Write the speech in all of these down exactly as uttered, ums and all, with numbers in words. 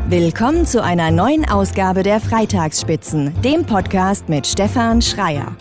Willkommen zu einer neuen Ausgabe der Freitagsspitzen, dem Podcast mit Stefan Schreier.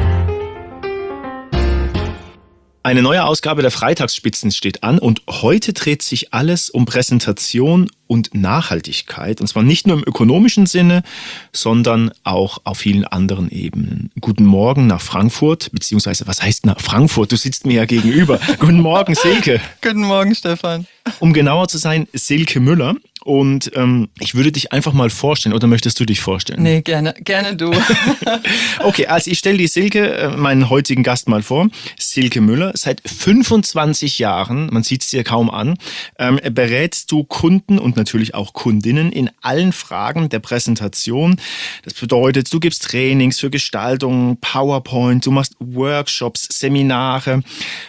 Eine neue Ausgabe der Freitagsspitzen steht an und heute dreht sich alles um Präsentation und Nachhaltigkeit. Und zwar nicht nur im ökonomischen Sinne, sondern auch auf vielen anderen Ebenen. Guten Morgen nach Frankfurt, beziehungsweise was heißt nach Frankfurt? Du sitzt mir ja gegenüber. Guten Morgen, Silke. Guten Morgen, Stefan. Um genauer zu sein, Silke Müller. Und ähm, ich würde dich einfach mal vorstellen, oder möchtest du dich vorstellen? Nee, gerne, gerne du. Okay, also ich stelle die Silke, äh, meinen heutigen Gast, mal vor. Silke Müller, seit fünfundzwanzig Jahren, man sieht es dir kaum an, ähm, berätst du Kunden und natürlich auch Kundinnen in allen Fragen der Präsentation. Das bedeutet, du gibst Trainings für Gestaltung, PowerPoint, du machst Workshops, Seminare.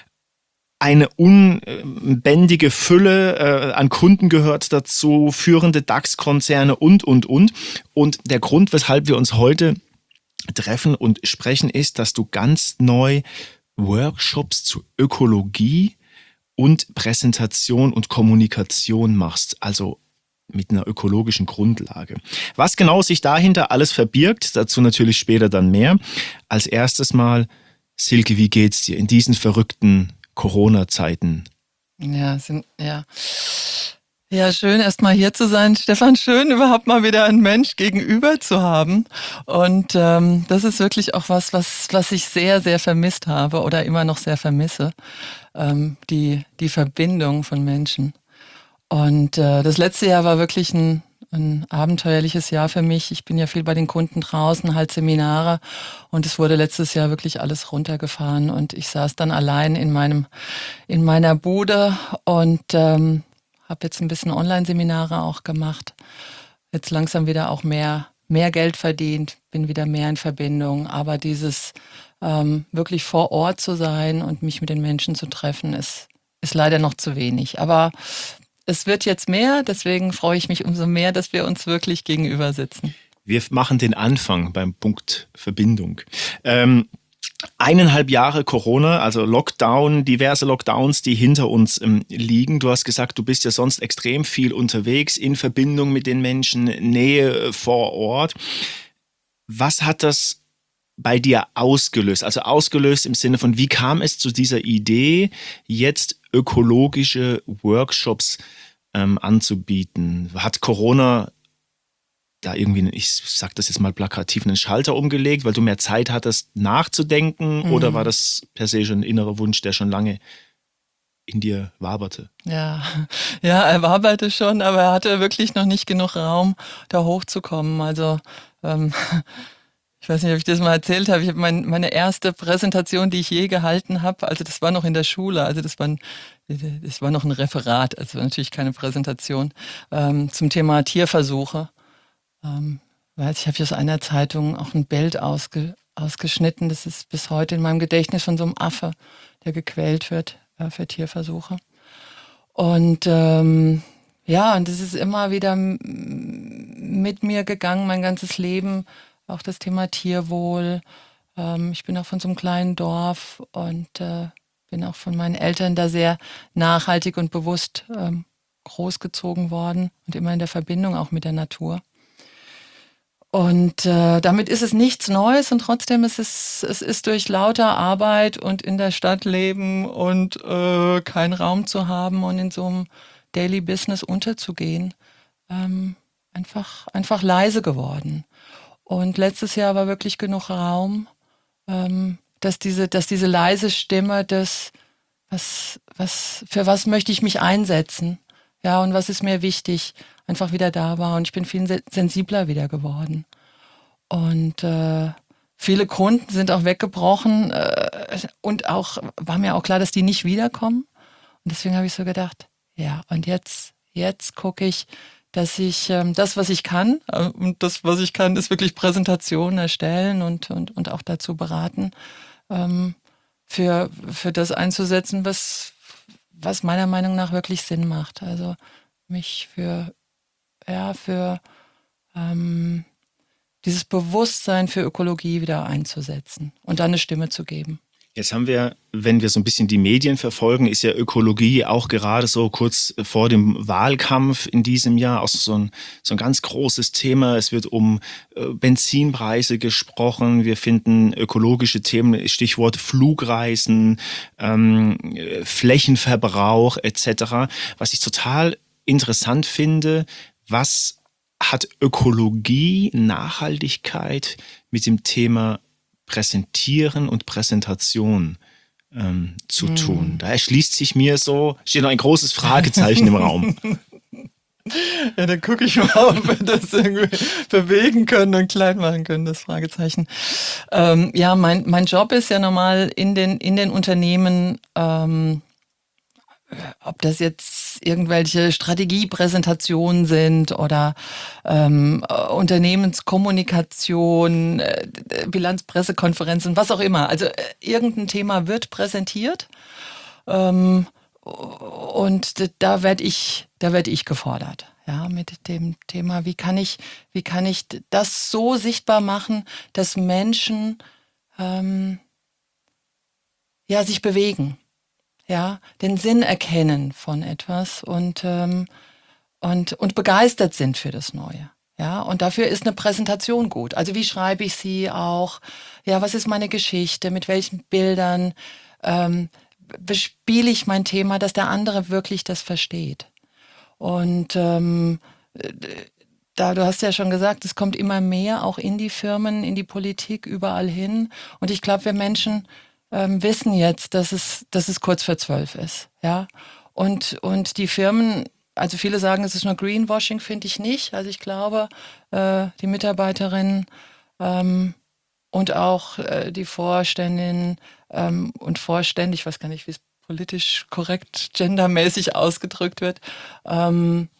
Eine unbändige Fülle äh, an Kunden gehört dazu, führende DAX-Konzerne und, und, und. Und der Grund, weshalb wir uns heute treffen und sprechen, ist, dass du ganz neu Workshops zu Ökologie und Präsentation und Kommunikation machst, also mit einer ökologischen Grundlage. Was genau sich dahinter alles verbirgt, dazu natürlich später dann mehr. Als erstes mal, Silke, wie geht's dir in diesen verrückten Corona-Zeiten? Ja, sind, ja. Ja, schön erstmal hier zu sein. Stefan, schön überhaupt mal wieder einen Mensch gegenüber zu haben. Und ähm, das ist wirklich auch was, was, was ich sehr, sehr vermisst habe oder immer noch sehr vermisse. Ähm, die, die Verbindung von Menschen. Und äh, das letzte Jahr war wirklich ein ein abenteuerliches Jahr für mich. Ich bin ja viel bei den Kunden draußen, halt Seminare, und es wurde letztes Jahr wirklich alles runtergefahren und ich saß dann allein in meinem in meiner Bude und ähm, habe jetzt ein bisschen Online-Seminare auch gemacht. Jetzt langsam wieder auch mehr mehr Geld verdient, bin wieder mehr in Verbindung, aber dieses ähm, wirklich vor Ort zu sein und mich mit den Menschen zu treffen, ist ist leider noch zu wenig. Aber es wird jetzt mehr, deswegen freue ich mich umso mehr, dass wir uns wirklich gegenüber sitzen. Wir machen den Anfang beim Punkt Verbindung. Ähm, eineinhalb Jahre Corona, also Lockdown, diverse Lockdowns, die hinter uns ähm, liegen. Du hast gesagt, du bist ja sonst extrem viel unterwegs, in Verbindung mit den Menschen, Nähe vor Ort. Was hat das bei dir ausgelöst? Also ausgelöst im Sinne von, wie kam es zu dieser Idee, jetzt ökologische Workshops ähm, anzubieten? Hat Corona da irgendwie, ich sag das jetzt mal plakativ, einen Schalter umgelegt, weil du mehr Zeit hattest nachzudenken, mhm. oder war das per se schon ein innerer Wunsch, der schon lange in dir waberte? Ja, ja, er waberte schon, aber er hatte wirklich noch nicht genug Raum, da hochzukommen. Also ähm, ich weiß nicht, ob ich das mal erzählt habe. Ich habe mein, meine erste Präsentation, die ich je gehalten habe, also das war noch in der Schule, also das war, ein, das war noch ein Referat, also natürlich keine Präsentation, ähm, zum Thema Tierversuche. Ähm, weiß ich habe aus einer Zeitung auch ein Bild ausge, ausgeschnitten, das ist bis heute in meinem Gedächtnis von so einem Affe, der gequält wird äh, für Tierversuche. Und ähm, ja, und das ist immer wieder m- mit mir gegangen, mein ganzes Leben. Auch das Thema Tierwohl. Ähm, ich bin auch von so einem kleinen Dorf und äh, bin auch von meinen Eltern da sehr nachhaltig und bewusst ähm, großgezogen worden und immer in der Verbindung auch mit der Natur. Und äh, damit ist es nichts Neues und trotzdem ist es, es ist durch lauter Arbeit und in der Stadt leben und äh, keinen Raum zu haben und in so einem Daily Business unterzugehen, ähm, einfach, einfach leise geworden. Und letztes Jahr war wirklich genug Raum, ähm, dass diese, dass diese leise Stimme des, was, was, für was möchte ich mich einsetzen? Ja, und was ist mir wichtig, einfach wieder da war. Und ich bin viel sensibler wieder geworden. Und äh, viele Kunden sind auch weggebrochen äh, und auch war mir auch klar, dass die nicht wiederkommen. Und deswegen habe ich so gedacht, ja, und jetzt, jetzt gucke ich, dass ich ähm, das, was ich kann, äh, und das, was ich kann, ist wirklich Präsentationen erstellen und, und, und auch dazu beraten, ähm, für, für das einzusetzen, was, was meiner Meinung nach wirklich Sinn macht. Also mich für, ja, für ähm, dieses Bewusstsein für Ökologie wieder einzusetzen und dann eine Stimme zu geben. Jetzt haben wir, wenn wir so ein bisschen die Medien verfolgen, ist ja Ökologie auch gerade so kurz vor dem Wahlkampf in diesem Jahr auch so ein, so ein ganz großes Thema. Es wird um äh, Benzinpreise gesprochen. Wir finden ökologische Themen, Stichwort Flugreisen, ähm, Flächenverbrauch et cetera. Was ich total interessant finde, was hat Ökologie, Nachhaltigkeit mit dem Thema Präsentieren und Präsentation ähm, zu mm. tun. Da erschließt sich mir so, steht noch ein großes Fragezeichen im Raum. Ja, dann gucke ich mal, ob wir das irgendwie bewegen können und klein machen können, das Fragezeichen. Ähm, ja, mein, mein Job ist ja normal in den, in den Unternehmen, ähm, ob das jetzt irgendwelche Strategiepräsentationen sind oder ähm, Unternehmenskommunikation, äh, Bilanzpressekonferenzen, was auch immer. Also äh, irgendein Thema wird präsentiert ähm, und da werde ich, da werde ich gefordert. Ja, mit dem Thema, wie kann ich, wie kann ich das so sichtbar machen, dass Menschen ähm, ja sich bewegen. Ja, den Sinn erkennen von etwas und, ähm, und, und begeistert sind für das Neue. Ja, und dafür ist eine Präsentation gut. Also wie schreibe ich sie auch? Ja, was ist meine Geschichte? Mit welchen Bildern ähm, bespiele ich mein Thema, dass der andere wirklich das versteht? Und ähm, da, du hast ja schon gesagt, es kommt immer mehr auch in die Firmen, in die Politik, überall hin. Und ich glaube, wir Menschen Ähm, wissen jetzt, dass es, dass es kurz vor zwölf ist, ja. Und, und die Firmen, also viele sagen, es ist nur Greenwashing, finde ich nicht. Also ich glaube, äh, die Mitarbeiterinnen ähm, und auch äh, die Vorständinnen ähm, und Vorstände, ich weiß gar nicht, wie es politisch korrekt, gendermäßig ausgedrückt wird, ähm,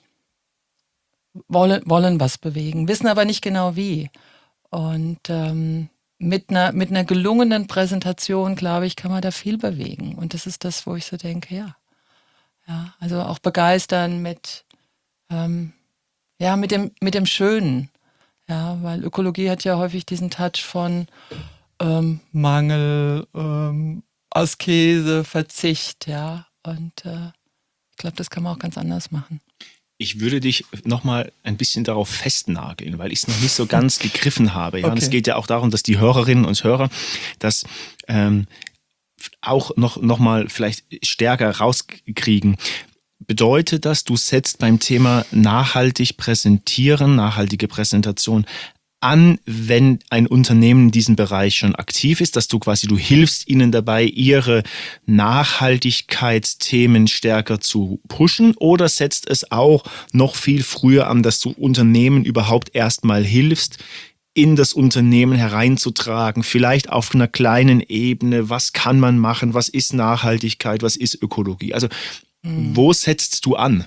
wollen, wollen was bewegen, wissen aber nicht genau wie. Und ähm, Mit einer, mit einer gelungenen Präsentation, glaube ich, kann man da viel bewegen. Und das ist das, wo ich so denke, ja. Ja, also auch begeistern mit, ähm, ja, mit dem, mit dem Schönen. Ja, weil Ökologie hat ja häufig diesen Touch von ähm, Mangel, ähm, Askese, Verzicht, ja. Und äh, ich glaube, das kann man auch ganz anders machen. Ich würde dich nochmal ein bisschen darauf festnageln, weil ich es noch nicht so ganz gegriffen habe. Ja? Okay. Und es geht ja auch darum, dass die Hörerinnen und Hörer das ähm, auch noch, noch mal vielleicht stärker rauskriegen. Bedeutet das, du setzt beim Thema nachhaltig präsentieren, nachhaltige Präsentation an, wenn ein Unternehmen in diesem Bereich schon aktiv ist, dass du quasi, du hilfst ihnen dabei, ihre Nachhaltigkeitsthemen stärker zu pushen, oder setzt es auch noch viel früher an, dass du Unternehmen überhaupt erstmal hilfst, in das Unternehmen hereinzutragen, vielleicht auf einer kleinen Ebene, was kann man machen, was ist Nachhaltigkeit, was ist Ökologie? Also mhm. wo setzt du an?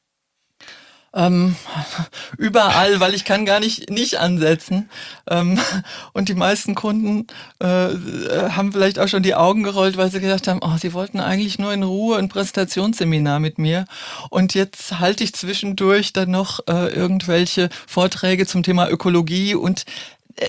Ähm, überall, weil ich kann gar nicht nicht ansetzen. Ähm, und die meisten Kunden äh, haben vielleicht auch schon die Augen gerollt, weil sie gedacht haben, oh, sie wollten eigentlich nur in Ruhe ein Präsentationsseminar mit mir. Und jetzt halte ich zwischendurch dann noch äh, irgendwelche Vorträge zum Thema Ökologie und äh,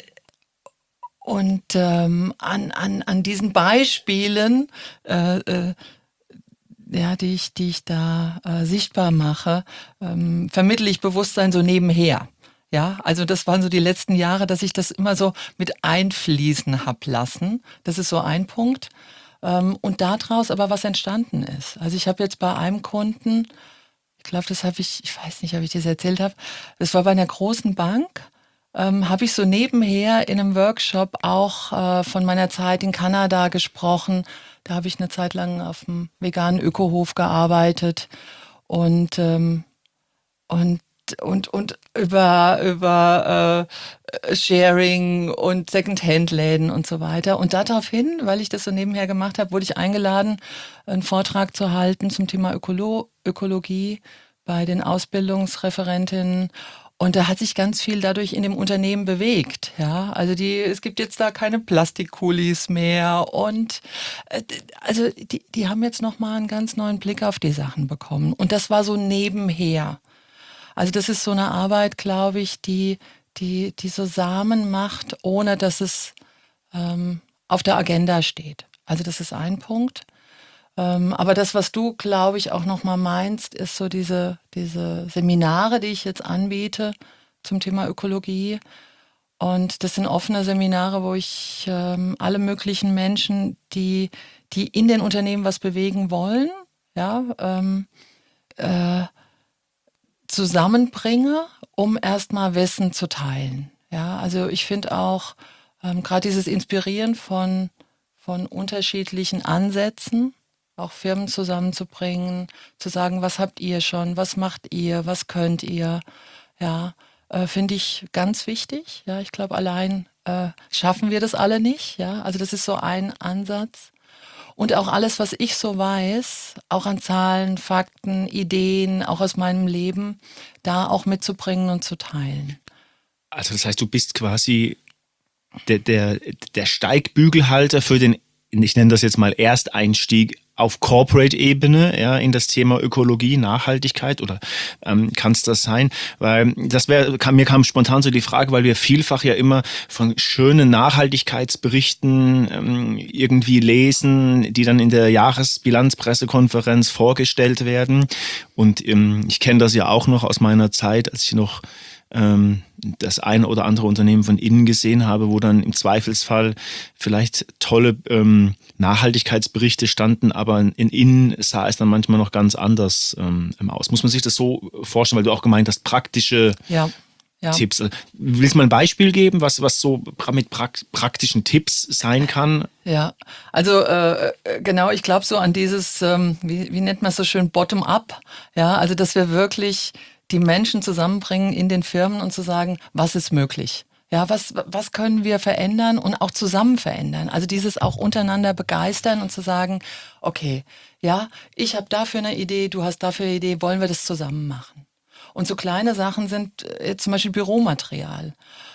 und ähm, an an an diesen Beispielen äh, äh, ja, die ich, die ich da äh, sichtbar mache, ähm, vermittle ich Bewusstsein so nebenher. Ja, also das waren so die letzten Jahre, dass ich das immer so mit einfließen hab lassen. Das ist so ein Punkt. Ähm, und daraus aber was entstanden ist. Also ich habe jetzt bei einem Kunden, ich glaube, das habe ich, ich weiß nicht, ob ich das erzählt habe, das war bei einer großen Bank, ähm, habe ich so nebenher in einem Workshop auch äh, von meiner Zeit in Kanada gesprochen. Da habe ich eine Zeit lang auf dem veganen Ökohof gearbeitet und ähm, und und und über über äh, Sharing und Secondhand-Läden und so weiter. Und daraufhin, weil ich das so nebenher gemacht habe, wurde ich eingeladen, einen Vortrag zu halten zum Thema Ökolo- Ökologie bei den Ausbildungsreferentinnen. Und da hat sich ganz viel dadurch in dem Unternehmen bewegt. Ja, also die, es gibt jetzt da keine Plastikkulis mehr und äh, also die, die haben jetzt noch mal einen ganz neuen Blick auf die Sachen bekommen. Und das war so nebenher. Also das ist so eine Arbeit, glaube ich, die die die so Samen macht, ohne dass es ähm, auf der Agenda steht. Also das ist ein Punkt. Ähm, aber das, was du, glaube ich, auch nochmal meinst, ist so diese, diese Seminare, die ich jetzt anbiete zum Thema Ökologie. Und das sind offene Seminare, wo ich ähm, alle möglichen Menschen, die, die in den Unternehmen was bewegen wollen, ja, ähm, äh, zusammenbringe, um erstmal Wissen zu teilen. Ja, also ich finde auch ähm, gerade dieses Inspirieren von, von unterschiedlichen Ansätzen, auch Firmen zusammenzubringen, zu sagen, was habt ihr schon, was macht ihr, was könnt ihr, ja, äh, finde ich ganz wichtig. Ja, ich glaube, allein äh, schaffen wir das alle nicht. Ja, also das ist so ein Ansatz. Und auch alles, was ich so weiß, auch an Zahlen, Fakten, Ideen, auch aus meinem Leben, da auch mitzubringen und zu teilen. Also das heißt, du bist quasi der, der, der Steigbügelhalter für den, ich nenne das jetzt mal Ersteinstieg auf Corporate-Ebene, ja, in das Thema Ökologie, Nachhaltigkeit, oder ähm, kann es das sein? Weil das wäre, kam, mir kam spontan so die Frage, weil wir vielfach ja immer von schönen Nachhaltigkeitsberichten ähm, irgendwie lesen, die dann in der Jahresbilanzpressekonferenz vorgestellt werden. Und ähm, ich kenne das ja auch noch aus meiner Zeit, als ich noch ähm, das eine oder andere Unternehmen von innen gesehen habe, wo dann im Zweifelsfall vielleicht tolle ähm, Nachhaltigkeitsberichte standen, aber in innen sah es dann manchmal noch ganz anders ähm, aus. Muss man sich das so vorstellen, weil du auch gemeint hast, praktische Ja, ja. Tipps. Willst du mal ein Beispiel geben, was, was so mit prak- praktischen Tipps sein kann? Ja, also äh, genau, ich glaube so an dieses, ähm, wie, wie nennt man es so schön, Bottom-up, ja, also dass wir wirklich die Menschen zusammenbringen in den Firmen und zu sagen, was ist möglich? Ja, was, was können wir verändern und auch zusammen verändern? Also dieses auch untereinander begeistern und zu sagen, okay, ja, ich habe dafür eine Idee, du hast dafür eine Idee, wollen wir das zusammen machen? Und so kleine Sachen sind äh, zum Beispiel Büromaterial.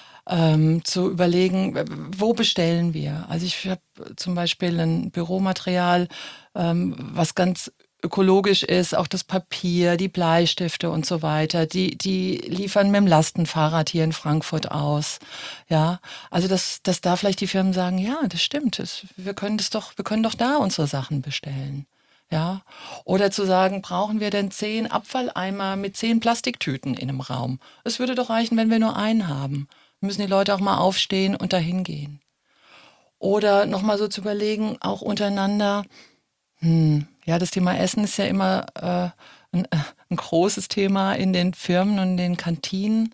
Ähm, zu überlegen, wo bestellen wir? Also ich habe zum Beispiel ein Büromaterial, ähm, was ganz ökologisch ist, auch das Papier, die Bleistifte und so weiter. Die, die liefern mit dem Lastenfahrrad hier in Frankfurt aus. Ja, also dass, dass da vielleicht die Firmen sagen, ja, das stimmt, das, wir können das doch, wir können doch da unsere Sachen bestellen. Ja, oder zu sagen, brauchen wir denn zehn Abfalleimer mit zehn Plastiktüten in einem Raum? Es würde doch reichen, wenn wir nur einen haben. Müssen die Leute auch mal aufstehen und dahin gehen. Oder nochmal so zu überlegen, auch untereinander, hm, ja, das Thema Essen ist ja immer äh, ein, ein großes Thema in den Firmen und in den Kantinen.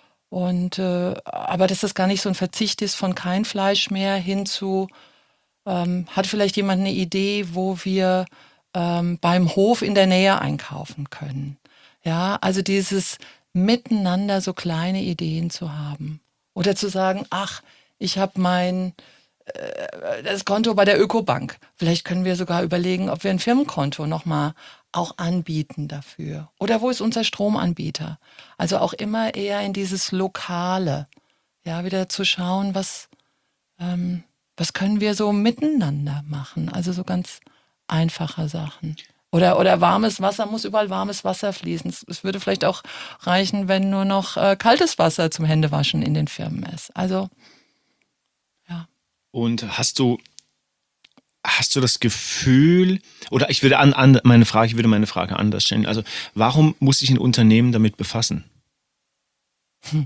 Und äh, aber dass das gar nicht so ein Verzicht ist von kein Fleisch mehr hin zu, ähm, hat vielleicht jemand eine Idee, wo wir ähm, beim Hof in der Nähe einkaufen können. Ja, also dieses Miteinander so kleine Ideen zu haben. Oder zu sagen, ach, ich habe mein äh, das Konto bei der Ökobank. Vielleicht können wir sogar überlegen, ob wir ein Firmenkonto nochmal auch anbieten dafür. Oder wo ist unser Stromanbieter? Also auch immer eher in dieses Lokale. Ja, wieder zu schauen, was, ähm, was können wir so miteinander machen? Also so ganz einfache Sachen. Oder, oder warmes Wasser, muss überall warmes Wasser fließen. Es, es würde vielleicht auch reichen, wenn nur noch äh, kaltes Wasser zum Händewaschen in den Firmen ist. Also, ja. Und hast du, hast du das Gefühl, oder ich würde an, an meine Frage, ich würde meine Frage anders stellen. Also, warum muss sich ein Unternehmen damit befassen? Hm.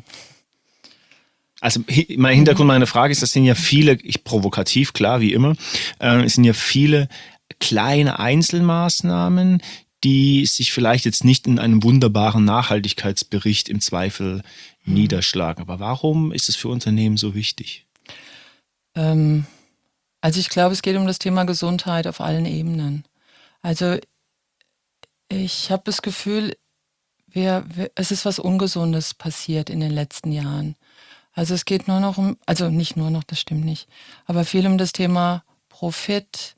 Also mein Hintergrund meiner Frage ist, das sind ja viele, ich provokativ, klar, wie immer, äh, es sind ja viele kleine Einzelmaßnahmen, die sich vielleicht jetzt nicht in einem wunderbaren Nachhaltigkeitsbericht im Zweifel mhm. niederschlagen. Aber warum ist es für Unternehmen so wichtig? Ähm, also ich glaube, es geht um das Thema Gesundheit auf allen Ebenen. Also ich habe das Gefühl, wir, wir, es ist was Ungesundes passiert in den letzten Jahren. Also es geht nur noch um, also nicht nur noch, das stimmt nicht, aber viel um das Thema Profit,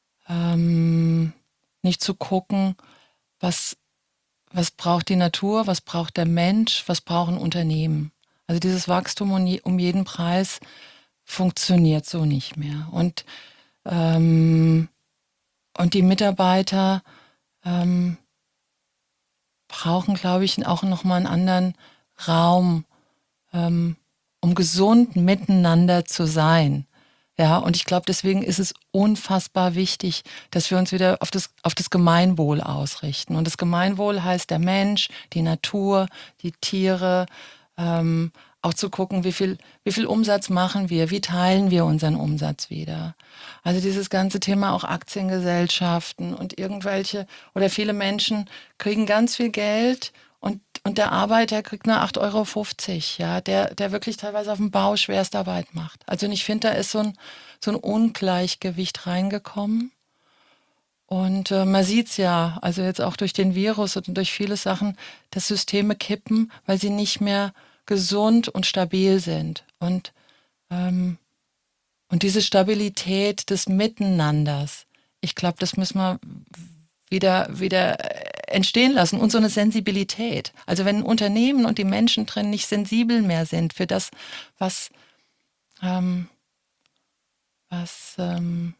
ähm, nicht zu gucken, was, was braucht die Natur, was braucht der Mensch, was brauchen Unternehmen. Also dieses Wachstum um, je, um jeden Preis funktioniert so nicht mehr. Und, ähm, und die Mitarbeiter ähm, brauchen, glaube ich, auch nochmal einen anderen Raum, ähm, um gesund miteinander zu sein. Ja, und ich glaube, deswegen ist es unfassbar wichtig, dass wir uns wieder auf das, auf das Gemeinwohl ausrichten. Und das Gemeinwohl heißt der Mensch, die Natur, die Tiere, ähm, auch zu gucken, wie viel, wie viel Umsatz machen wir, wie teilen wir unseren Umsatz wieder. Also dieses ganze Thema auch Aktiengesellschaften und irgendwelche, oder viele Menschen kriegen ganz viel Geld und, und der Arbeiter kriegt nur acht Euro fünfzig, ja, der, der wirklich teilweise auf dem Bau Schwerstarbeit macht. Also und ich finde, da ist so ein, so ein Ungleichgewicht reingekommen. Und äh, man sieht's ja, also jetzt auch durch den Virus und durch viele Sachen, dass Systeme kippen, weil sie nicht mehr gesund und stabil sind. Und, ähm, und diese Stabilität des Miteinanders, ich glaube, das müssen wir wieder, wieder entstehen lassen. Und so eine Sensibilität. Also wenn Unternehmen und die Menschen drin nicht sensibel mehr sind für das, was, ähm, was, ähm,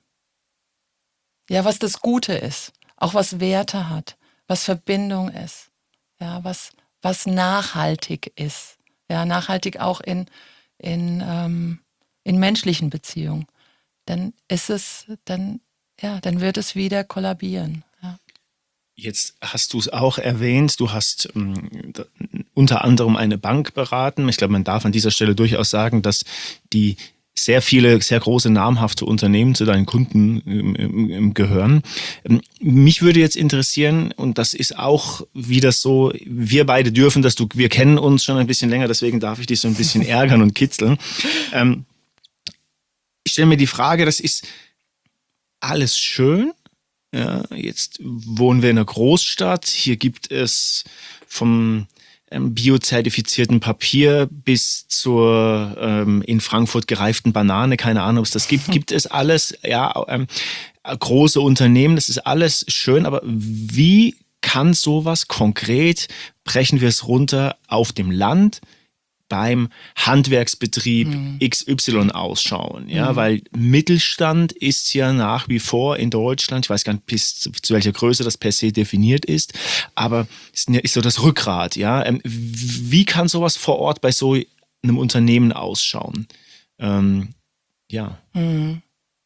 ja, was das Gute ist, auch was Werte hat, was Verbindung ist, ja, was, was nachhaltig ist, ja, nachhaltig auch in, in, ähm, in menschlichen Beziehungen, dann ist es, dann, ja, dann wird es wieder kollabieren. Ja. Jetzt hast du es auch erwähnt, du hast ähm, da, unter anderem eine Bank beraten. Ich glaube, man darf an dieser Stelle durchaus sagen, dass die sehr viele, sehr große, namhafte Unternehmen zu deinen Kunden ähm, gehören. Ähm, mich würde jetzt interessieren, und das ist auch wieder so, wir beide dürfen das, du, wir kennen uns schon ein bisschen länger, deswegen darf ich dich so ein bisschen ärgern und kitzeln. Ähm, ich stelle mir die Frage, das ist alles schön. Ja, jetzt wohnen wir in einer Großstadt. Hier gibt es vom ähm, biozertifizierten Papier bis zur ähm, in Frankfurt gereiften Banane, keine Ahnung, ob es das gibt, gibt es alles. Ja, ähm, große Unternehmen, das ist alles schön, aber wie kann sowas konkret, brechen wir es runter, auf dem Land beim Handwerksbetrieb mhm. X Y ausschauen, ja, mhm. weil Mittelstand ist ja nach wie vor in Deutschland, ich weiß gar nicht, bis zu, zu welcher Größe das per se definiert ist, aber es ist so das Rückgrat, ja. Wie kann sowas vor Ort bei so einem Unternehmen ausschauen? Ähm, ja. Mhm.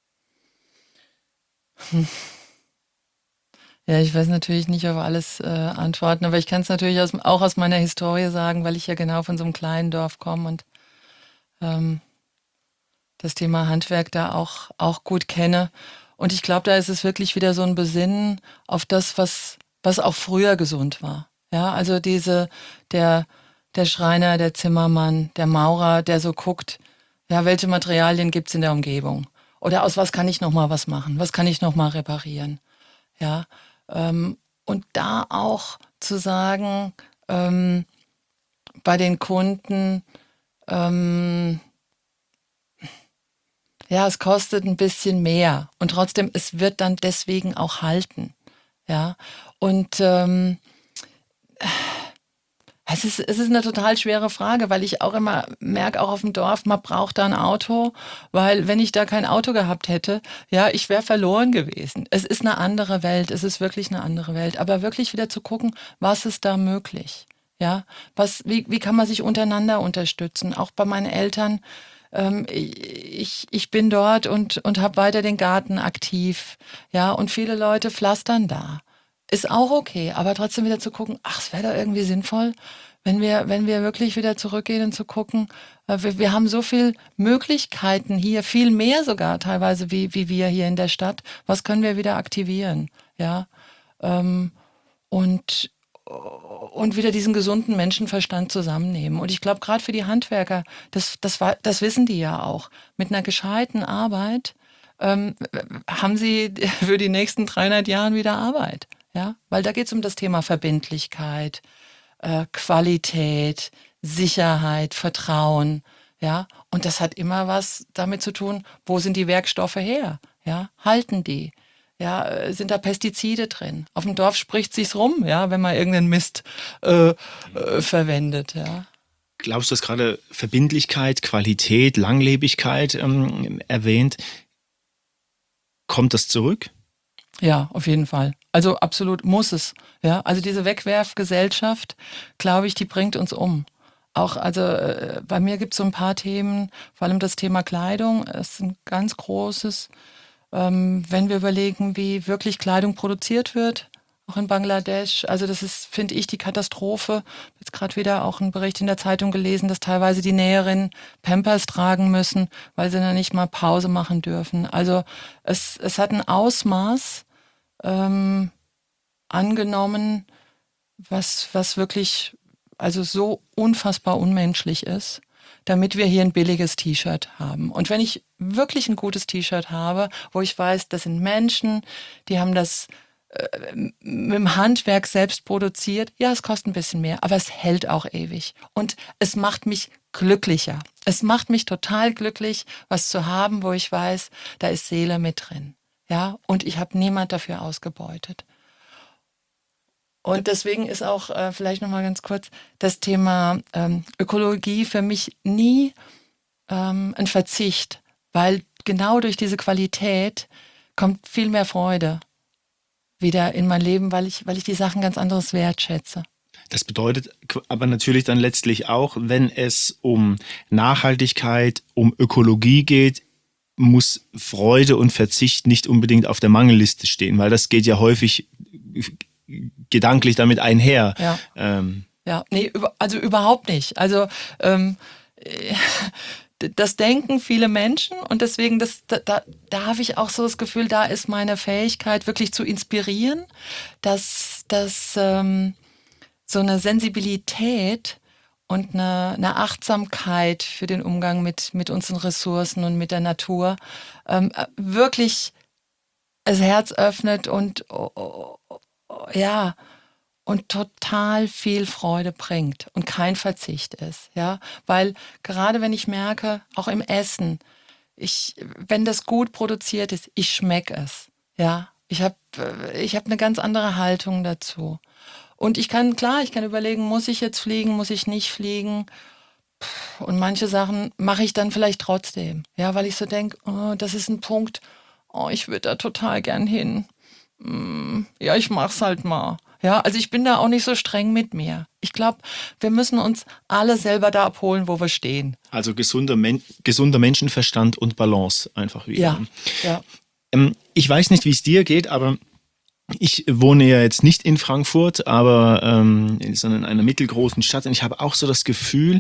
Hm. Ja, ich weiß natürlich nicht auf alles äh, antworten, aber ich kann es natürlich aus, auch aus meiner Historie sagen, weil ich ja genau von so einem kleinen Dorf komme und ähm, das Thema Handwerk da auch, auch gut kenne. Und ich glaube, da ist es wirklich wieder so ein Besinnen auf das, was, was auch früher gesund war. Ja, also diese, der, der Schreiner, der Zimmermann, der Maurer, der so guckt, ja, welche Materialien gibt's in der Umgebung? Oder aus was kann ich nochmal was machen? Was kann ich nochmal reparieren? Ja, ähm, und da auch zu sagen, ähm, bei den Kunden, ähm, ja, es kostet ein bisschen mehr und trotzdem, es wird dann deswegen auch halten. Ja, und ähm, es ist, es ist eine total schwere Frage, weil ich auch immer merke, auch auf dem Dorf, man braucht da ein Auto, weil wenn ich da kein Auto gehabt hätte, ja, ich wäre verloren gewesen. Es ist eine andere Welt, es ist wirklich eine andere Welt. Aber wirklich wieder zu gucken, was ist da möglich? Ja, was, wie, wie kann man sich untereinander unterstützen? Auch bei meinen Eltern, ähm, ich, ich bin dort und, und habe weiter den Garten aktiv. Ja, und viele Leute pflastern da. Ist auch okay, aber trotzdem wieder zu gucken, ach, es wäre doch irgendwie sinnvoll, wenn wir, wenn wir wirklich wieder zurückgehen und zu gucken, äh, wir, wir haben so viel Möglichkeiten hier, viel mehr sogar teilweise wie, wie wir hier in der Stadt. Was können wir wieder aktivieren? Ja, ähm, und, und wieder diesen gesunden Menschenverstand zusammennehmen. Und ich glaube, gerade für die Handwerker, das, das, war, das wissen die ja auch, mit einer gescheiten Arbeit ähm, haben sie für die nächsten dreihundert Jahren wieder Arbeit. Ja, weil da geht es um das Thema Verbindlichkeit, äh, Qualität, Sicherheit, Vertrauen. Ja, und das hat immer was damit zu tun, wo sind die Werkstoffe her? Ja, halten die? Ja, sind da Pestizide drin? Auf dem Dorf spricht sich's rum, ja, wenn man irgendeinen Mist äh, äh, verwendet. Ja. Glaubst du, dass gerade Verbindlichkeit, Qualität, Langlebigkeit ähm, erwähnt? Kommt das zurück? Ja, auf jeden Fall. Also absolut muss es. Ja, also diese Wegwerfgesellschaft, glaube ich, die bringt uns um. auch, also äh, bei mir gibt es so ein paar Themen, vor allem das Thema Kleidung ist ein ganz großes. Ähm, wenn wir überlegen, wie wirklich Kleidung produziert wird, auch in Bangladesch, also das ist, finde ich, die Katastrophe. Jetzt gerade wieder auch einen Bericht in der Zeitung gelesen, dass teilweise die Näherinnen Pampers tragen müssen, weil sie dann nicht mal Pause machen dürfen. Also es, es hat ein Ausmaß ähm, angenommen, was, was wirklich also so unfassbar unmenschlich ist, damit wir hier ein billiges T-Shirt haben. Und wenn ich wirklich ein gutes T-Shirt habe, wo ich weiß, das sind Menschen, die haben das äh, mit dem Handwerk selbst produziert, ja, es kostet ein bisschen mehr, aber es hält auch ewig. Und es macht mich glücklicher. Es macht mich total glücklich, was zu haben, wo ich weiß, da ist Seele mit drin. Ja, und ich habe niemand dafür ausgebeutet. Und deswegen ist auch, äh, vielleicht nochmal ganz kurz, das Thema ähm, Ökologie für mich nie ähm, ein Verzicht, weil genau durch diese Qualität kommt viel mehr Freude wieder in mein Leben, weil ich, weil ich die Sachen ganz anderes wertschätze. Das bedeutet aber natürlich dann letztlich auch, wenn es um Nachhaltigkeit, um Ökologie geht, muss Freude und Verzicht nicht unbedingt auf der Mangelliste stehen, weil das geht ja häufig gedanklich damit einher. Ja, ähm. ja, nee, also überhaupt nicht. Also ähm, das denken viele Menschen und deswegen, das, da, da, da habe ich auch so das Gefühl, da ist meine Fähigkeit wirklich zu inspirieren, dass, dass ähm, so eine Sensibilität und eine, eine Achtsamkeit für den Umgang mit, mit unseren Ressourcen und mit der Natur ähm, wirklich das Herz öffnet und oh, oh, oh, ja, und total viel Freude bringt und kein Verzicht ist, ja, weil gerade wenn ich merke, auch im Essen, ich, wenn das gut produziert ist, ich schmecke es, ja, ich habe ich hab eine ganz andere Haltung dazu und ich kann, klar, ich kann überlegen, muss ich jetzt fliegen, muss ich nicht fliegen und manche Sachen mache ich dann vielleicht trotzdem, ja, weil ich so denke, oh, das ist ein Punkt, oh, ich würde da total gern hin. Ja, ich mach's halt mal. Ja, also ich bin da auch nicht so streng mit mir. Ich glaube, wir müssen uns alle selber da abholen, wo wir stehen. Also gesunder, Men- gesunder Menschenverstand und Balance einfach wieder. Ja, ja. Ähm, ich weiß nicht, wie es dir geht, aber ich wohne ja jetzt nicht in Frankfurt, aber ähm, sondern in einer mittelgroßen Stadt und ich habe auch so das Gefühl,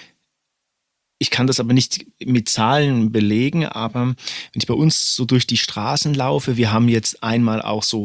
ich kann das aber nicht mit Zahlen belegen, aber wenn ich bei uns so durch die Straßen laufe, wir haben jetzt einmal auch so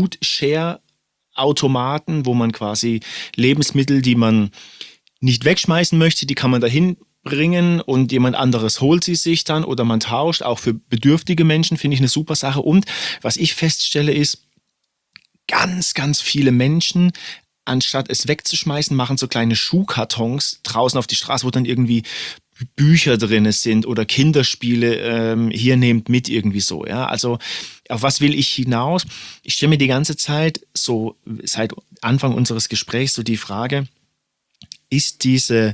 Food-Share-Automaten, wo man quasi Lebensmittel, die man nicht wegschmeißen möchte, die kann man dahin bringen und jemand anderes holt sie sich dann oder man tauscht. Auch für bedürftige Menschen finde ich eine super Sache. Und was ich feststelle ist, ganz, ganz viele Menschen, anstatt es wegzuschmeißen, machen so kleine Schuhkartons draußen auf die Straße, wo dann irgendwie Bücher drin sind oder Kinderspiele, ähm, hier nehmt mit irgendwie so. Ja, also auf was will ich hinaus? Ich stelle mir die ganze Zeit so seit Anfang unseres Gesprächs so die Frage, ist diese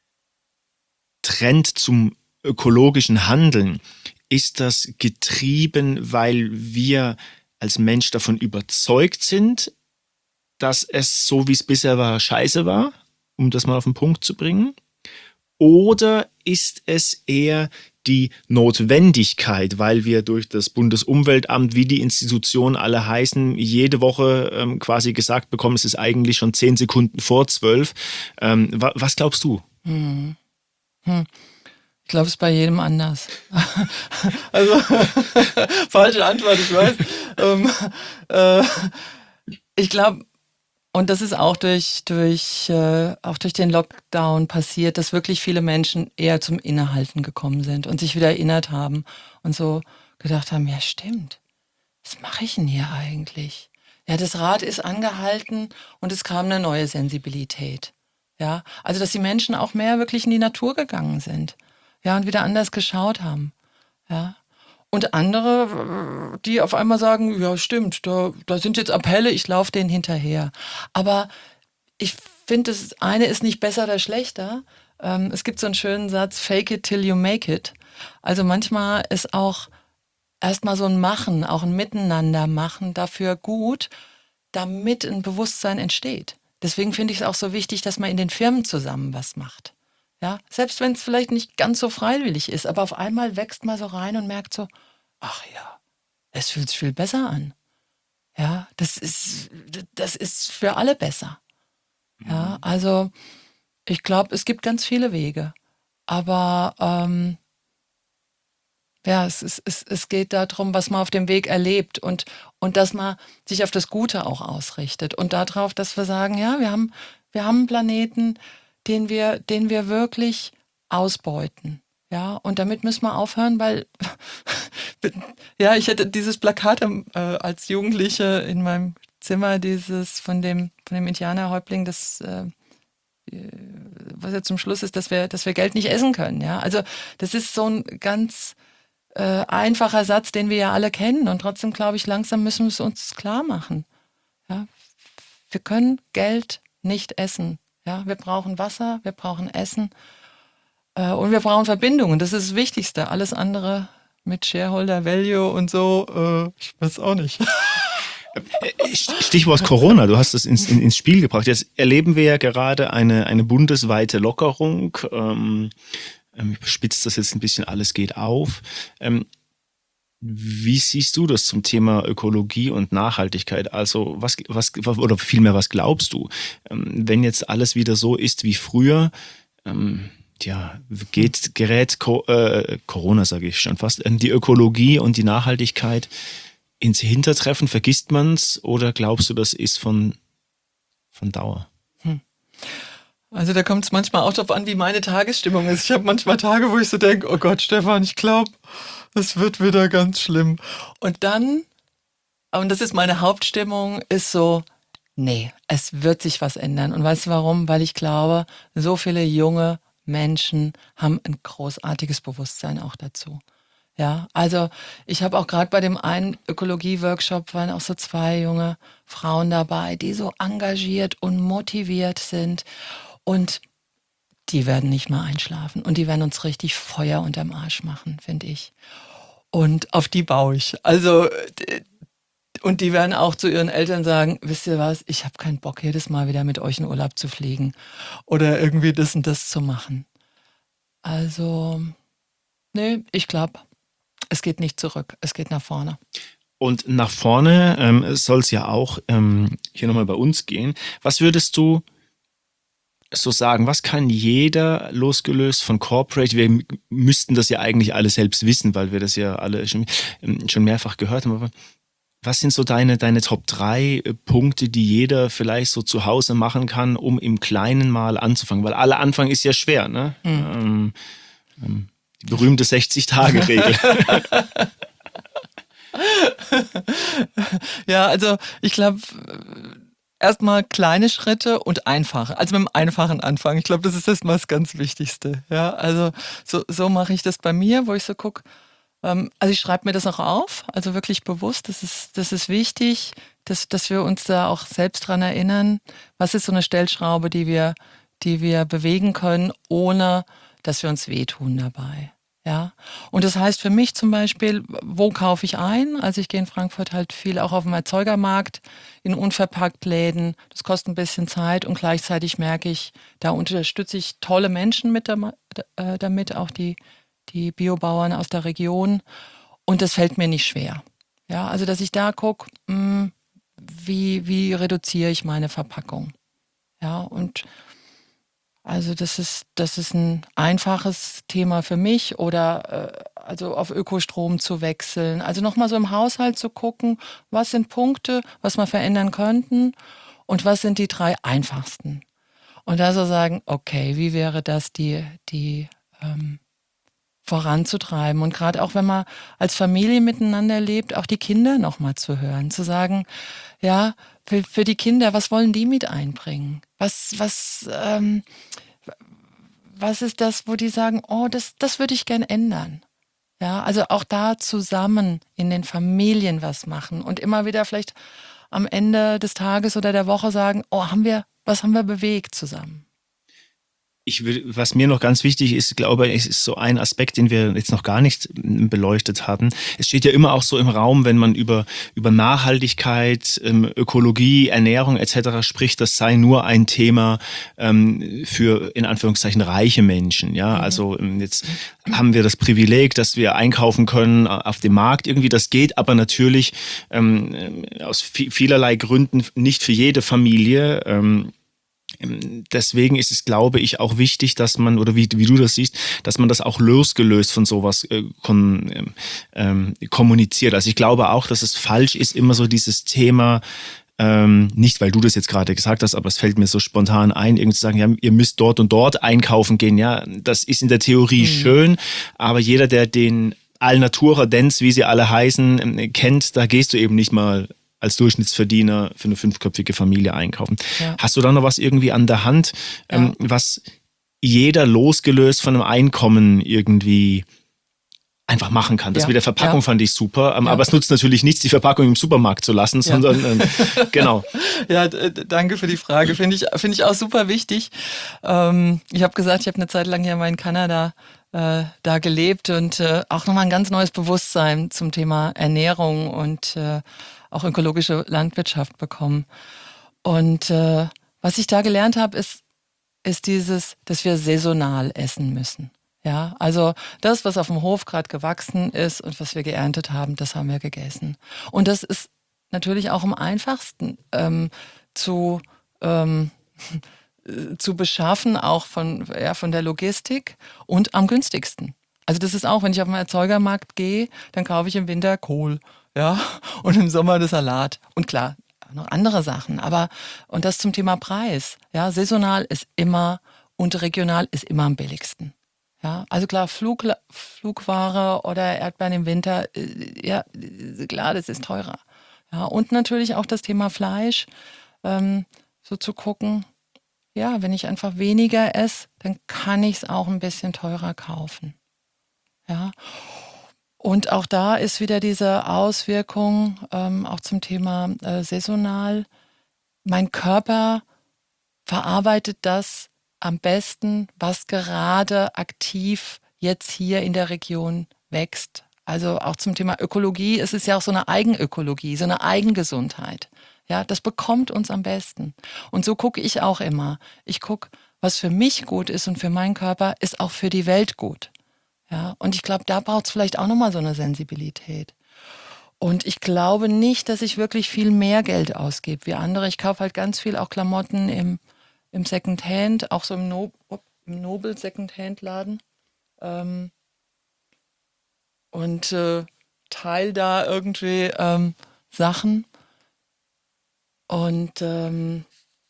Trend zum ökologischen Handeln, ist das getrieben, weil wir als Mensch davon überzeugt sind, dass es so, wie es bisher war, scheiße war, um das mal auf den Punkt zu bringen? Oder ist es eher die Notwendigkeit, weil wir durch das Bundesumweltamt, wie die Institutionen alle heißen, jede Woche ähm, quasi gesagt bekommen, es ist eigentlich schon zehn Sekunden vor zwölf. Ähm, wa- was glaubst du? Hm. Hm. Ich glaube, es ist bei jedem anders. Also, falsche Antwort, ich weiß. ähm, äh, ich glaube, und das ist auch durch, durch, äh, auch durch den Lockdown passiert, dass wirklich viele Menschen eher zum Innehalten gekommen sind und sich wieder erinnert haben und so gedacht haben, ja stimmt, was mache ich denn hier eigentlich? Ja, das Rad ist angehalten und es kam eine neue Sensibilität. Ja, also dass die Menschen auch mehr wirklich in die Natur gegangen sind. Ja, und wieder anders geschaut haben. Ja. Und andere, die auf einmal sagen, ja stimmt, da, da sind jetzt Appelle, ich laufe denen hinterher. Aber ich finde, das eine ist nicht besser oder schlechter. Ähm, es gibt so einen schönen Satz, fake it till you make it. Also manchmal ist auch erstmal so ein Machen, auch ein Miteinander machen dafür gut, damit ein Bewusstsein entsteht. Deswegen finde ich es auch so wichtig, dass man in den Firmen zusammen was macht. Ja, selbst wenn es vielleicht nicht ganz so freiwillig ist, aber auf einmal wächst man so rein und merkt so, ach ja, es fühlt sich viel besser an. Ja, das ist, das ist für alle besser. Ja, also ich glaube, es gibt ganz viele Wege. Aber ähm, ja, es, ist, es, es geht darum, was man auf dem Weg erlebt und, und dass man sich auf das Gute auch ausrichtet. Und darauf, dass wir sagen, ja, wir haben, wir haben einen Planeten, den wir, den wir wirklich ausbeuten. Ja, und damit müssen wir aufhören, weil ja, ich hatte dieses Plakat äh, als Jugendliche in meinem Zimmer, dieses von dem, von dem Indianerhäuptling, das äh, was ja zum Schluss ist, dass wir, dass wir Geld nicht essen können. Ja, also das ist so ein ganz äh, einfacher Satz, den wir ja alle kennen. Und trotzdem glaube ich, langsam müssen wir es uns klar machen. Ja, wir können Geld nicht essen. Ja, wir brauchen Wasser, wir brauchen Essen äh, und wir brauchen Verbindungen. Das ist das Wichtigste. Alles andere mit Shareholder Value und so, äh, ich weiß auch nicht. Stichwort Corona, du hast es ins, ins Spiel gebracht. Jetzt erleben wir ja gerade eine, eine bundesweite Lockerung. Ähm, ich spitze das jetzt ein bisschen, alles geht auf. Ähm, wie siehst du das zum Thema Ökologie und Nachhaltigkeit? Also was, was oder vielmehr, was glaubst du, ähm, wenn jetzt alles wieder so ist wie früher? Ähm, ja, geht gerät Co äh, Corona, sage ich schon fast, die Ökologie und die Nachhaltigkeit ins Hintertreffen, vergisst man's oder glaubst du, das ist von, von Dauer? Hm. Also da kommt es manchmal auch darauf an, wie meine Tagesstimmung ist. Ich habe manchmal Tage, wo ich so denke, oh Gott, Stefan, ich glaube, es wird wieder ganz schlimm. Und dann, und das ist meine Hauptstimmung, ist so, nee, es wird sich was ändern. Und weißt du warum? Weil ich glaube, so viele junge Menschen haben ein großartiges Bewusstsein auch dazu. Ja, also ich habe auch gerade bei dem einen Ökologie-Workshop waren auch so zwei junge Frauen dabei, die so engagiert und motiviert sind und die werden nicht mehr einschlafen und die werden uns richtig Feuer unterm Arsch machen, finde ich. Und auf die baue ich. Also und die werden auch zu ihren Eltern sagen, wisst ihr was, ich habe keinen Bock, jedes Mal wieder mit euch in Urlaub zu fliegen oder irgendwie das und das zu machen. Also, nee, ich glaube, es geht nicht zurück, es geht nach vorne. Und nach vorne ähm, soll es ja auch ähm, hier nochmal bei uns gehen. Was würdest du so sagen, was kann jeder, losgelöst von Corporate, wir müssten das ja eigentlich alle selbst wissen, weil wir das ja alle schon, ähm, schon mehrfach gehört haben, aber was sind so deine, deine Top drei Punkte, die jeder vielleicht so zu Hause machen kann, um im Kleinen mal anzufangen? Weil alle Anfang ist ja schwer, ne? Mhm. Ähm, ähm, Die berühmte sechzig-Tage-Regel. Ja, also ich glaube, erstmal kleine Schritte und einfache. Also mit dem einfachen Anfang. Ich glaube, das ist erstmal das ganz Wichtigste. Ja, also so, so mache ich das bei mir, wo ich so gucke. Ähm, also ich schreibe mir das auch auf, also wirklich bewusst. Das ist, das ist wichtig, dass, dass wir uns da auch selbst dran erinnern. Was ist so eine Stellschraube, die wir, die wir bewegen können, ohne dass wir uns wehtun dabei. Ja, und das heißt für mich zum Beispiel, wo kaufe ich ein? Also ich gehe in Frankfurt halt viel auch auf dem Erzeugermarkt, in Unverpacktläden. Das kostet ein bisschen Zeit und gleichzeitig merke ich, da unterstütze ich tolle Menschen mit damit, auch die, die Biobauern aus der Region. Und das fällt mir nicht schwer. Ja, also dass ich da gucke, wie, wie reduziere ich meine Verpackung? Ja, und also das ist, das ist ein einfaches Thema für mich oder äh, also auf Ökostrom zu wechseln. Also nochmal so im Haushalt zu gucken, was sind Punkte, was wir verändern könnten und was sind die drei einfachsten. Und da so sagen, okay, wie wäre das, die, die ähm, voranzutreiben und gerade auch wenn man als Familie miteinander lebt, auch die Kinder nochmal zu hören, zu sagen, ja, für, für die Kinder, was wollen die mit einbringen? Was, was, ähm, was ist das, wo die sagen, oh, das, das würde ich gern ändern? Ja, also auch da zusammen in den Familien was machen und immer wieder vielleicht am Ende des Tages oder der Woche sagen, oh, haben wir, was haben wir bewegt zusammen? Ich will, was mir noch ganz wichtig ist, glaube ich, ist so ein Aspekt, den wir jetzt noch gar nicht beleuchtet hatten. Es steht ja immer auch so im Raum, wenn man über, über Nachhaltigkeit, Ökologie, Ernährung et cetera spricht, das sei nur ein Thema ähm, für, in Anführungszeichen, reiche Menschen. Ja, mhm. Also jetzt haben wir das Privileg, dass wir einkaufen können auf dem Markt irgendwie. Das geht aber natürlich ähm, aus vielerlei Gründen nicht für jede Familie. Ähm, Deswegen ist es, glaube ich, auch wichtig, dass man, oder wie, wie du das siehst, dass man das auch losgelöst von sowas äh, kon, ähm, kommuniziert. Also ich glaube auch, dass es falsch ist, immer so dieses Thema, ähm, nicht weil du das jetzt gerade gesagt hast, aber es fällt mir so spontan ein, irgendwie zu sagen, ja, ihr müsst dort und dort einkaufen gehen. Ja, das ist in der Theorie mhm. schön, aber jeder, der den Alnatura Dents, wie sie alle heißen, kennt, da gehst du eben nicht mal als Durchschnittsverdiener für eine fünfköpfige Familie einkaufen. Ja. Hast du da noch was irgendwie an der Hand, ja. ähm, was jeder losgelöst von einem Einkommen irgendwie einfach machen kann? Das ja. mit der Verpackung ja. fand ich super, ähm, ja. aber es nutzt natürlich nichts, die Verpackung im Supermarkt zu lassen, sondern ja. ähm, genau. Ja, d- danke für die Frage. Finde ich, finde ich auch super wichtig. Ähm, ich habe gesagt, ich habe eine Zeit lang hier mal in Kanada äh, da gelebt und äh, auch nochmal ein ganz neues Bewusstsein zum Thema Ernährung und äh, auch ökologische Landwirtschaft bekommen. Und äh, was ich da gelernt habe, ist, ist dieses, dass wir saisonal essen müssen. Ja, also das, was auf dem Hof gerade gewachsen ist und was wir geerntet haben, das haben wir gegessen. Und das ist natürlich auch am einfachsten ähm, zu, ähm, zu beschaffen, auch von, ja, von der Logistik und am günstigsten. Also das ist auch, wenn ich auf den Erzeugermarkt gehe, dann kaufe ich im Winter Kohl. Ja, und im Sommer der Salat. Und klar, noch andere Sachen. Aber, und das zum Thema Preis. Ja, saisonal ist immer und regional ist immer am billigsten. Ja, also klar, Flug, Flugware oder Erdbeeren im Winter, ja, klar, das ist teurer. Ja, und natürlich auch das Thema Fleisch, ähm, so zu gucken, ja, wenn ich einfach weniger esse, dann kann ich es auch ein bisschen teurer kaufen. Ja. Und auch da ist wieder diese Auswirkung, ähm, auch zum Thema äh, saisonal. Mein Körper verarbeitet das am besten, was gerade aktiv jetzt hier in der Region wächst. Also auch zum Thema Ökologie, es ist ja auch so eine Eigenökologie, so eine Eigengesundheit. Ja, das bekommt uns am besten. Und so gucke ich auch immer. Ich gucke, was für mich gut ist und für meinen Körper, ist auch für die Welt gut. Ja, und ich glaube, da braucht es vielleicht auch nochmal so eine Sensibilität. Und ich glaube nicht, dass ich wirklich viel mehr Geld ausgebe wie andere. Ich kaufe halt ganz viel auch Klamotten im, im Secondhand, auch so im, no- im Nobel Secondhand-Laden. Ähm, und äh, teile da irgendwie ähm, Sachen. Und ähm,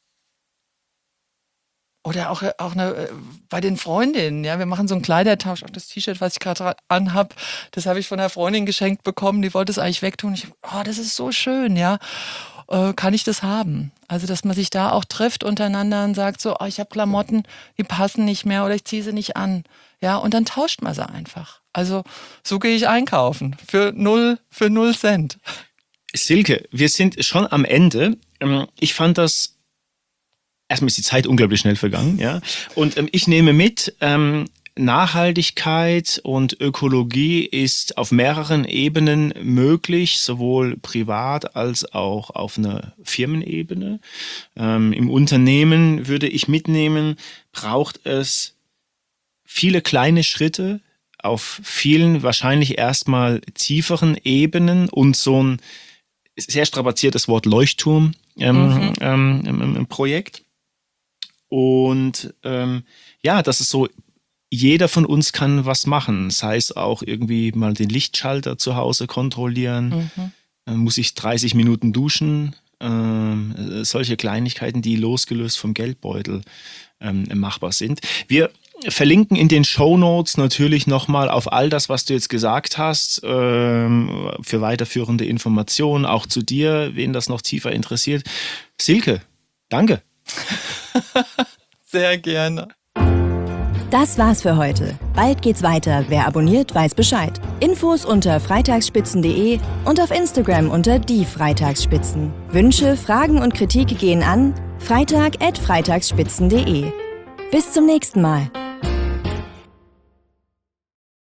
Oder auch, auch eine, bei den Freundinnen, ja, wir machen so einen Kleidertausch. Auch das T-Shirt, was ich gerade anhab, das habe ich von einer Freundin geschenkt bekommen, die wollte es eigentlich wegtun. Ich, oh, das ist so schön, ja. Äh, kann ich das haben? Also, dass man sich da auch trifft untereinander und sagt so, oh, ich habe Klamotten, die passen nicht mehr oder ich ziehe sie nicht an. Ja, und dann tauscht man sie einfach. Also, so gehe ich einkaufen. Für null, für null Cent. Silke, wir sind schon am Ende. Ich fand das Erstmal ist die Zeit unglaublich schnell vergangen, ja. Und ähm, ich nehme mit, ähm, Nachhaltigkeit und Ökologie ist auf mehreren Ebenen möglich, sowohl privat als auch auf einer Firmenebene. Ähm, im Unternehmen würde ich mitnehmen, braucht es viele kleine Schritte auf vielen wahrscheinlich erstmal tieferen Ebenen und so ein sehr strapaziertes Wort Leuchtturm ähm, mhm. ähm, im, im Projekt. Und ähm, ja, das ist so, jeder von uns kann was machen. Sei es auch irgendwie mal den Lichtschalter zu Hause kontrollieren. Mhm. Äh, muss ich dreißig Minuten duschen? Ähm, solche Kleinigkeiten, die losgelöst vom Geldbeutel ähm, machbar sind. Wir verlinken in den Shownotes natürlich nochmal auf all das, was du jetzt gesagt hast, ähm, für weiterführende Informationen, auch zu dir, wen das noch tiefer interessiert. Silke, danke. Sehr gerne. Das war's für heute. Bald geht's weiter. Wer abonniert, weiß Bescheid. Infos unter freitagsspitzen punkt de und auf Instagram unter die Freitagsspitzen. Wünsche, Fragen und Kritik gehen an freitag at freitagsspitzen punkt de. Bis zum nächsten Mal.